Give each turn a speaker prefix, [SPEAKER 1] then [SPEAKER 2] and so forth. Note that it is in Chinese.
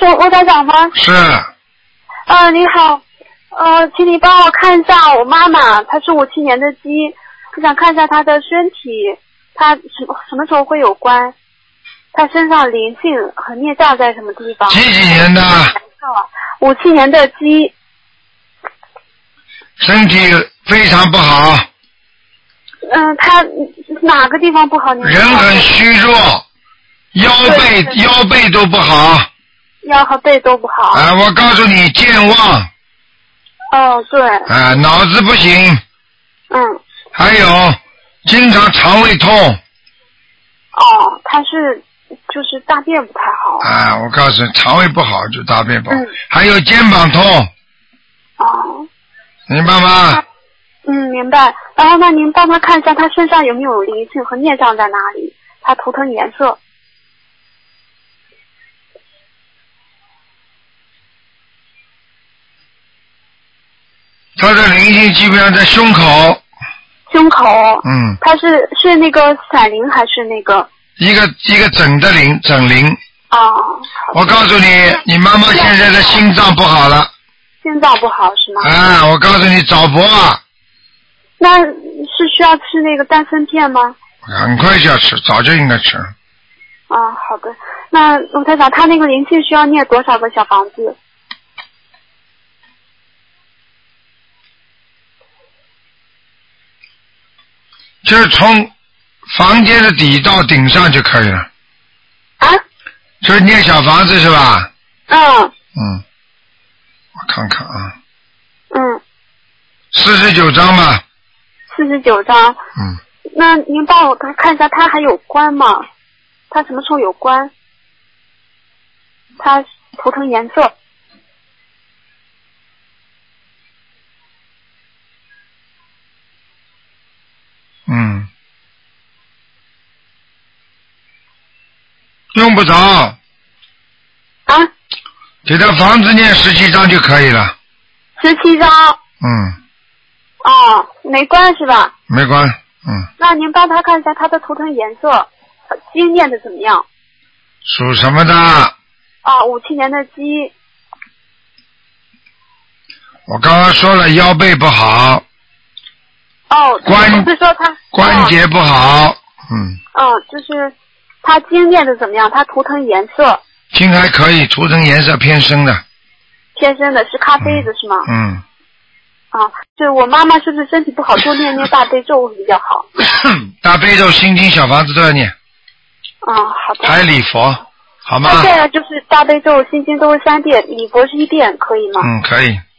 [SPEAKER 1] 是吴台长吗？
[SPEAKER 2] 是。
[SPEAKER 1] 你好，请你帮我看一下我妈妈，她是57年的鸡，我想看一下她的身体，她什么时候会有关？她身上灵性和孽障在什么地方？
[SPEAKER 2] 几年的
[SPEAKER 1] ？57年的鸡。
[SPEAKER 2] 身体非常不好。
[SPEAKER 1] 她哪个地方不好？
[SPEAKER 2] 人很虚弱，腰背都不好。
[SPEAKER 1] 腰和背都不好。
[SPEAKER 2] 我告诉你，健忘。
[SPEAKER 1] 对。
[SPEAKER 2] 脑子不行。还有，经常肠胃痛。
[SPEAKER 1] 她是就是大便不太好。
[SPEAKER 2] 我告诉你，肠胃不好就大便不好。还有肩膀痛。明白吗？
[SPEAKER 1] 明白。然后呢，您帮他看一下他身上有没有灵性和孽障在哪里，他图腾颜色。
[SPEAKER 2] 他的灵性基本上在胸口。
[SPEAKER 1] 胸口。他是那个散灵还是那个？一个
[SPEAKER 2] 整灵。我告诉你，你妈妈现在的心脏不好了。
[SPEAKER 1] 心脏不好是吗？
[SPEAKER 2] 我告诉你，早搏啊。
[SPEAKER 1] 那是需要吃那个丹参片吗？
[SPEAKER 2] 很快就要吃，早就应该吃。
[SPEAKER 1] 好的。那卢台长，他那个灵性需要念多少个小房子？
[SPEAKER 2] 就是从房间的底到顶上就可以了。就是念小房子是吧？我看看啊。49张吧。
[SPEAKER 1] 49张。那您帮我看一下，他还有关吗？他什么时候有关？他图腾颜色。
[SPEAKER 2] 用不着。给他房子念17张就可以了。
[SPEAKER 1] 17张。没关是吧？
[SPEAKER 2] 没关。
[SPEAKER 1] 那您帮他看一下他的图腾颜色，经念的怎么样？
[SPEAKER 2] 属什么的
[SPEAKER 1] ？57年的鸡。
[SPEAKER 2] 我刚刚说了，腰背不好。关节不好。
[SPEAKER 1] 就是他经念的怎么样？他图腾颜色。
[SPEAKER 2] 经还可以，图腾颜色偏深的。
[SPEAKER 1] 偏深的是咖啡的是吗？对，我妈妈是不是身体不好，多念大悲咒会比较好？
[SPEAKER 2] 大悲咒、心经、小房子都要念。
[SPEAKER 1] 好的。
[SPEAKER 2] 还礼佛，好吗？
[SPEAKER 1] 现在就是大悲咒、心经都是3遍，礼佛是1遍，可以吗？
[SPEAKER 2] 可以。